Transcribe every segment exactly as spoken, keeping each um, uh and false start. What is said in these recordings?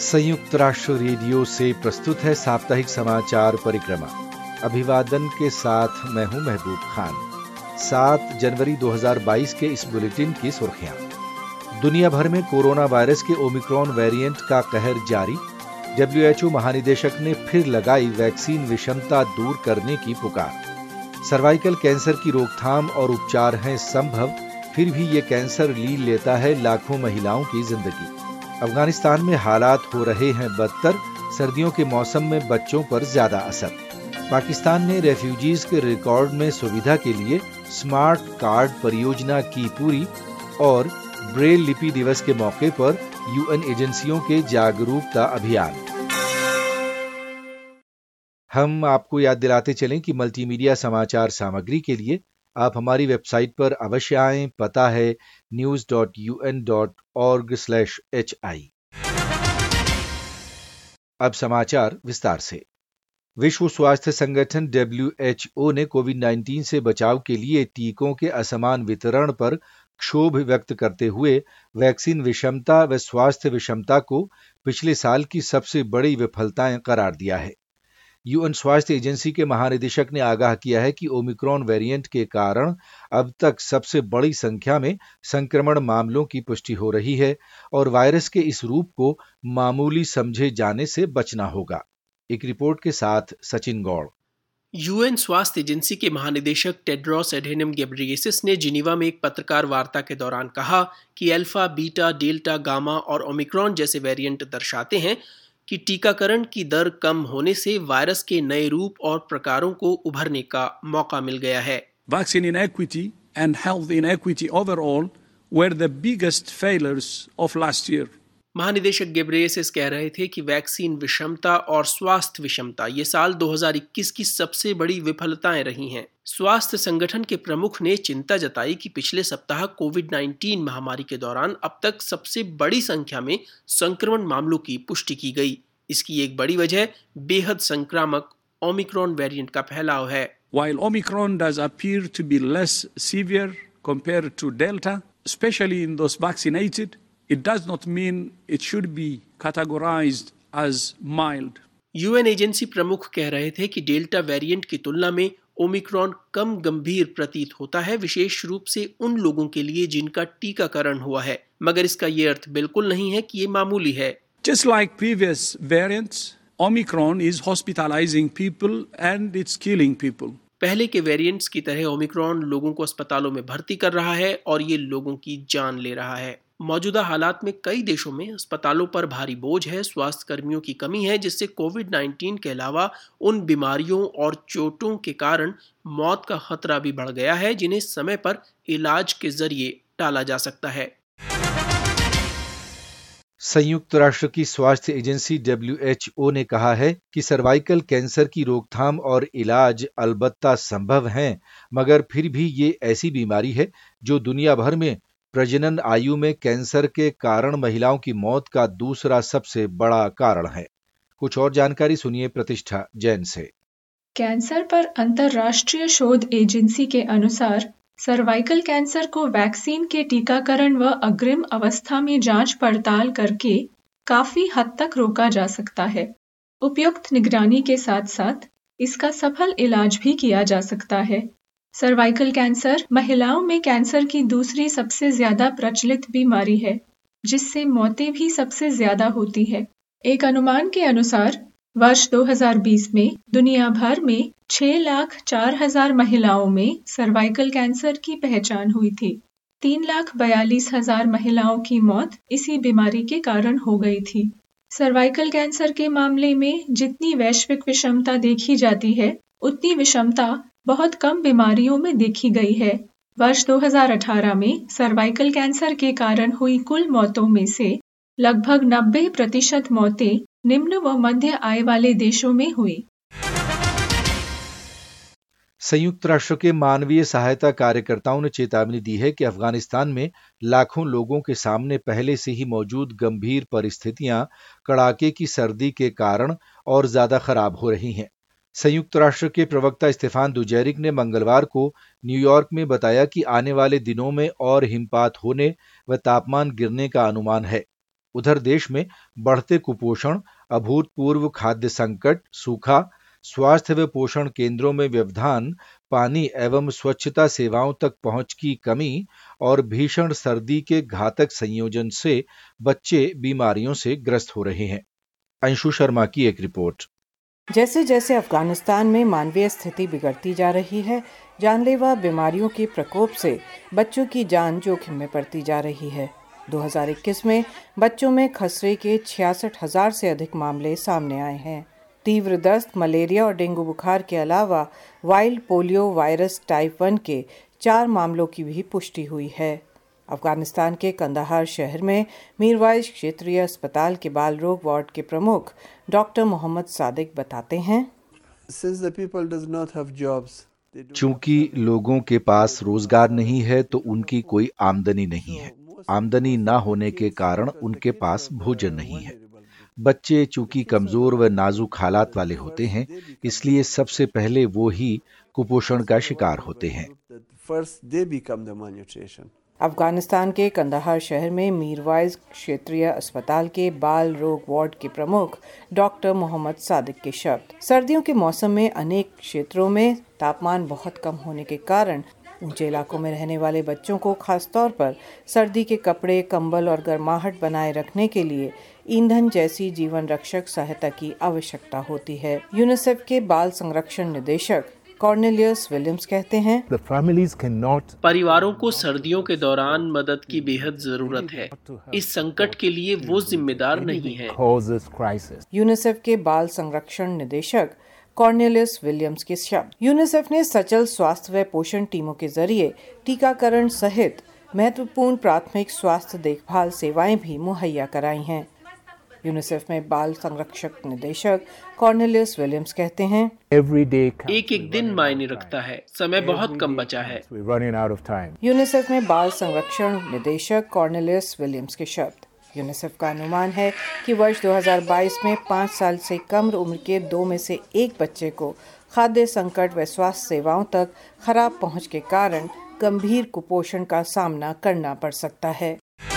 संयुक्त राष्ट्र रेडियो से प्रस्तुत है साप्ताहिक समाचार परिक्रमा। अभिवादन के साथ मैं हूं महबूब खान। सात जनवरी दो हज़ार बाईस के इस बुलेटिन की सुर्खियां। दुनिया भर में कोरोना वायरस के ओमिक्रॉन वेरिएंट का कहर जारी। डब्ल्यू एच ओ महानिदेशक ने फिर लगाई वैक्सीन विषमता दूर करने की पुकार। सर्वाइकल कैंसर की रोकथाम और उपचार हैं संभव, फिर भी ये कैंसर लील लेता है लाखों महिलाओं की जिंदगी। अफगानिस्तान में हालात हो रहे हैं बदतर, सर्दियों के मौसम में बच्चों पर ज्यादा असर। पाकिस्तान ने रेफ्यूजीज के रिकॉर्ड में सुविधा के लिए स्मार्ट कार्ड परियोजना की पूरी। और ब्रेल लिपि दिवस के मौके पर यूएन एजेंसियों के जागरूकता अभियान। हम आपको याद दिलाते चलें कि मल्टीमीडिया समाचार सामग्री के लिए आप हमारी वेबसाइट पर अवश्य आएं। पता है news dot U N dot org slash H I. अब समाचार विस्तार से। विश्व स्वास्थ्य संगठन डब्ल्यू एच ओ ने कोविड नाइन्टीन से बचाव के लिए टीकों के असमान वितरण पर क्षोभ व्यक्त करते हुए वैक्सीन विषमता व स्वास्थ्य विषमता को पिछले साल की सबसे बड़ी विफलताएं करार दिया है। यूएन स्वास्थ्य एजेंसी के महानिदेशक ने आगाह किया है कि ओमिक्रॉन वेरिएंट के कारण अब तक सबसे बड़ी संख्या में संक्रमण मामलों की पुष्टि हो रही है और वायरस के इस रूप को मामूली समझे जाने से बचना होगा। एक रिपोर्ट के साथ सचिन गौड़। यूएन स्वास्थ्य एजेंसी के महानिदेशक टेड्रोस एडेनम गेब्रियेसस ने जिनीवा में एक पत्रकार वार्ता के दौरान कहा कि अल्फा, बीटा, डेल्टा, गामा और ओमिक्रॉन जैसे वेरिएंट दर्शाते हैं कि टीकाकरण की दर कम होने से वायरस के नए रूप और प्रकारों को उभरने का मौका मिल गया है। Vaccine inequity and health inequity overall were the biggest failures of last year. महानिदेशक गेब्रियेसस कह रहे थे कि वैक्सीन विषमता और स्वास्थ्य विषमता ये साल दो हज़ार इक्कीस की सबसे बड़ी विफलताएं रही हैं। स्वास्थ्य संगठन के प्रमुख ने चिंता जताई कि पिछले सप्ताह कोविड नाइन्टीन महामारी के दौरान अब तक सबसे बड़ी संख्या में संक्रमण मामलों की पुष्टि की गई। इसकी एक बड़ी वजह बेहद संक्रामक ओमिक्रॉन वेरिएंट का फैलाव है। While Omicron does appear to be less severe compared to Delta, especially in those vaccinated, it does not mean it should be categorized as mild. UN agency प्रमुख कह रहे थे कि डेल्टा वेरिएंट की तुलना में ओमिक्रॉन कम गंभीर प्रतीत होता है, विशेष रूप से उन लोगों के लिए जिनका टीकाकरण हुआ है, मगर इसका ये अर्थ बिल्कुल नहीं है कि ये मामूली है। Just like previous variants, Omicron is hospitalizing people and it's killing people. पहले के वेरिएंट्स की तरह ओमिक्रॉन लोगों को अस्पतालों में भर्ती कर रहा है और ये लोगों की जान ले रहा है। मौजूदा हालात में कई देशों में अस्पतालों पर भारी बोझ है, स्वास्थ्य कर्मियों की कमी है, जिससे कोविड नाइन्टीन के अलावा उन बीमारियों और चोटों के कारण मौत का खतरा भी बढ़ गया है, जिन्हें समय पर इलाज के जरिए टाला जा सकता है। संयुक्त राष्ट्र की स्वास्थ्य एजेंसी डब्ल्यू एच ओ ने कहा है कि सर्वाइकल कैंसर की रोकथाम और इलाज अलबत्ता संभव हैं, मगर फिर भी ये ऐसी बीमारी है जो दुनिया भर में प्रजनन आयु में कैंसर के कारण महिलाओं की मौत का दूसरा सबसे बड़ा कारण है। कुछ और जानकारी सुनिए प्रतिष्ठा जैन से। कैंसर पर अंतर्राष्ट्रीय शोध एजेंसी के अनुसार सर्वाइकल कैंसर को वैक्सीन के टीकाकरण व अग्रिम अवस्था में जांच पड़ताल करके काफी हद तक रोका जा सकता है। उपयुक्त निगरानी के साथ साथ इसका सफल इलाज भी किया जा सकता है। सर्वाइकल कैंसर महिलाओं में कैंसर की दूसरी सबसे ज्यादा प्रचलित बीमारी है, जिससे मौतें भी सबसे ज्यादा होती है। एक अनुमान के अनुसार वर्ष दो हज़ार बीस में दुनिया भर में छह लाख चार हजार महिलाओं में सर्वाइकल कैंसर की पहचान हुई थी। तीन लाख बयालीस हजार महिलाओं की मौत इसी बीमारी के कारण हो गई थी। सर्वाइकल कैंसर के मामले में जितनी वैश्विक विषमता देखी जाती है, उतनी विषमता बहुत कम बीमारियों में देखी गई है। वर्ष दो हज़ार अठारह में सर्वाइकल कैंसर के कारण हुई कुल मौतों में से लगभग नब्बे प्रतिशत मौतें निम्न व मध्य आय वाले देशों में हुई। संयुक्त राष्ट्र के मानवीय सहायता कार्यकर्ताओं ने चेतावनी दी है कि अफगानिस्तान में लाखों लोगों के सामने पहले से ही मौजूद गंभीर परिस्थितियां कड़ाके की सर्दी के कारण और ज्यादा खराब हो रही हैं। संयुक्त राष्ट्र के प्रवक्ता स्टेफान दुजैरिक ने मंगलवार को न्यूयॉर्क में बताया कि आने वाले दिनों में और हिमपात होने व तापमान गिरने का अनुमान है। उधर देश में बढ़ते कुपोषण, अभूतपूर्व खाद्य संकट, सूखा, स्वास्थ्य व पोषण केंद्रों में व्यवधान, पानी एवं स्वच्छता सेवाओं तक पहुंच की कमी और भीषण सर्दी के घातक संयोजन से बच्चे बीमारियों से ग्रस्त हो रहे हैं। अंशु शर्मा की एक रिपोर्ट। जैसे जैसे अफगानिस्तान में मानवीय स्थिति बिगड़ती जा रही है, जानलेवा बीमारियों के प्रकोप से बच्चों की जान जोखिम में पड़ती जा रही है। दो हज़ार इक्कीस में बच्चों में खसरे के छियासठ हजार से अधिक मामले सामने आए हैं। तीव्र दस्त, मलेरिया और डेंगू बुखार के अलावा wild polio virus type one के चार मामलों की भी पुष्टि हुई है। अफगानिस्तान के कंदाहार शहर में मीरवाइज क्षेत्रीय अस्पताल के बाल रोग वार्ड के प्रमुख डॉक्टर मोहम्मद सादिक बताते हैं, चूंकि लोगों के पास रोजगार नहीं है तो उनकी कोई आमदनी नहीं है। आमदनी न होने के कारण उनके पास भोजन नहीं है। बच्चे चूंकि कमजोर व नाजुक हालात वाले होते हैं, इसलिए सबसे पहले वो ही कुपोषण का शिकार होते हैं। अफगानिस्तान के कंदाहार शहर में मीरवाइज क्षेत्रीय अस्पताल के बाल रोग वार्ड के प्रमुख डॉक्टर मोहम्मद सादिक के शब्द, सर्दियों के मौसम में अनेक क्षेत्रों में तापमान बहुत कम होने के कारण ऊंचे इलाकों में रहने वाले बच्चों को खासतौर पर सर्दी के कपड़े, कंबल और गर्माहट बनाए रखने के लिए ईंधन जैसी जीवन रक्षक सहायता की आवश्यकता होती है। यूनिसेफ के बाल संरक्षण निदेशक कॉर्नेलियस विलियम्स कहते हैं, परिवारों को सर्दियों के दौरान मदद की बेहद जरूरत है। इस संकट के लिए वो जिम्मेदार नहीं है। यूनिसेफ के बाल संरक्षण निदेशक कॉर्नेलियस विलियम्स के शब्द। यूनिसेफ ने सचल स्वास्थ्य व पोषण टीमों के जरिए टीकाकरण सहित महत्वपूर्ण प्राथमिक स्वास्थ्य देखभाल सेवाएं भी मुहैया कराई हैं। यूनिसेफ में बाल संरक्षक निदेशक कॉर्नेलियस विलियम्स कहते हैं, एक एक दिन मायने रखता है, समय बहुत कम बचा है। यूनिसेफ में बाल संरक्षण निदेशक कॉर्नेलियस विलियम्स के शब्द। यूनिसेफ का अनुमान है कि वर्ष दो हज़ार बाईस में पाँच साल से कम उम्र के दो में से एक बच्चे को खाद्य संकट व स्वास्थ्य सेवाओं तक खराब पहुंच के कारण गंभीर कुपोषण का सामना करना पड़ सकता है।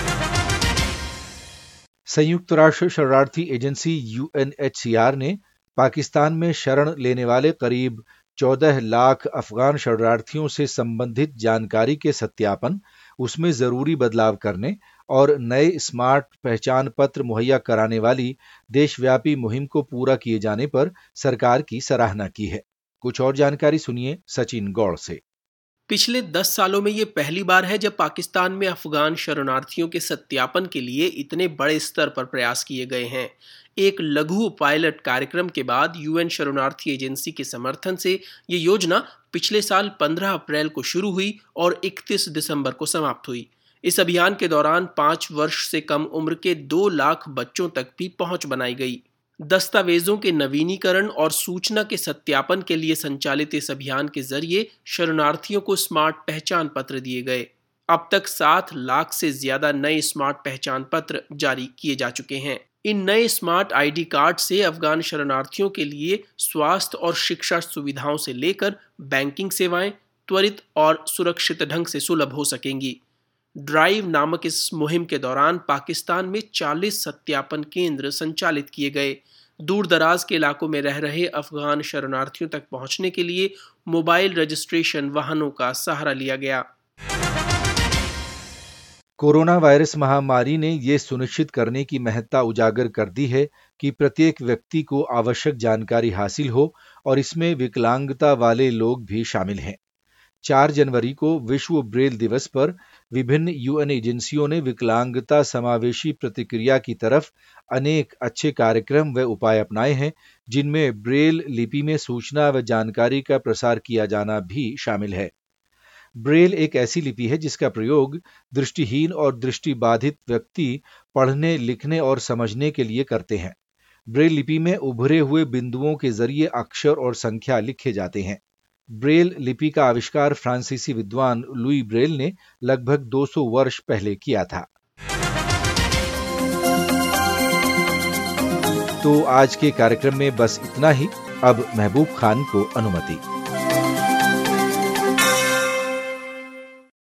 संयुक्त राष्ट्र शरणार्थी agency U N H C R ने पाकिस्तान में शरण लेने वाले करीब चौदह लाख अफगान शरणार्थियों से संबंधित जानकारी के सत्यापन, उसमें जरूरी बदलाव करने और नए स्मार्ट पहचान पत्र मुहैया कराने वाली देशव्यापी मुहिम को पूरा किए जाने पर सरकार की सराहना की है। कुछ और जानकारी सुनिए सचिन गौड़ से। पिछले दस सालों में ये पहली बार है जब पाकिस्तान में अफगान शरणार्थियों के सत्यापन के लिए इतने बड़े स्तर पर प्रयास किए गए हैं। एक लघु पायलट कार्यक्रम के बाद यूएन शरणार्थी एजेंसी के समर्थन से ये योजना पिछले साल पंद्रह अप्रैल को शुरू हुई और इकतीस दिसंबर को समाप्त हुई। इस अभियान के दौरान पाँच वर्ष से कम उम्र के दो लाख बच्चों तक भी पहुंच बनाई गई। दस्तावेजों के नवीनीकरण और सूचना के सत्यापन के लिए संचालित इस अभियान के जरिए शरणार्थियों को स्मार्ट पहचान पत्र दिए गए। अब तक सात लाख से ज्यादा नए स्मार्ट पहचान पत्र जारी किए जा चुके हैं। इन नए स्मार्ट आईडी कार्ड से अफगान शरणार्थियों के लिए स्वास्थ्य और शिक्षा सुविधाओं से लेकर बैंकिंग सेवाएं त्वरित और सुरक्षित ढंग से सुलभ हो सकेंगी। ड्राइव नामक इस मुहिम के दौरान पाकिस्तान में चालीस सत्यापन केंद्र संचालित किए गए। दूर दराज के इलाकों में रह रहे अफगान शरणार्थियों तक पहुंचने के लिए मोबाइल रजिस्ट्रेशन वाहनों का सहारा लिया गया। कोरोना वायरस महामारी ने ये सुनिश्चित करने की महत्ता उजागर कर दी है कि प्रत्येक व्यक्ति को आवश्यक जानकारी हासिल हो और इसमें विकलांगता वाले लोग भी शामिल हैं। चार जनवरी को विश्व ब्रेल दिवस पर विभिन्न यूएन एजेंसियों ने विकलांगता समावेशी प्रतिक्रिया की तरफ अनेक अच्छे कार्यक्रम व उपाय अपनाए हैं, जिनमें ब्रेल लिपि में सूचना व जानकारी का प्रसार किया जाना भी शामिल है। ब्रेल एक ऐसी लिपि है जिसका प्रयोग दृष्टिहीन और दृष्टिबाधित व्यक्ति पढ़ने, लिखने और समझने के लिए करते हैं। ब्रेल लिपि में उभरे हुए बिंदुओं के जरिए अक्षर और संख्या लिखे जाते हैं। ब्रेल लिपि का आविष्कार फ्रांसीसी विद्वान लुई ब्रेल ने लगभग दो सौ वर्ष पहले किया था। तो आज के कार्यक्रम में बस इतना ही। अब महबूब खान को अनुमति।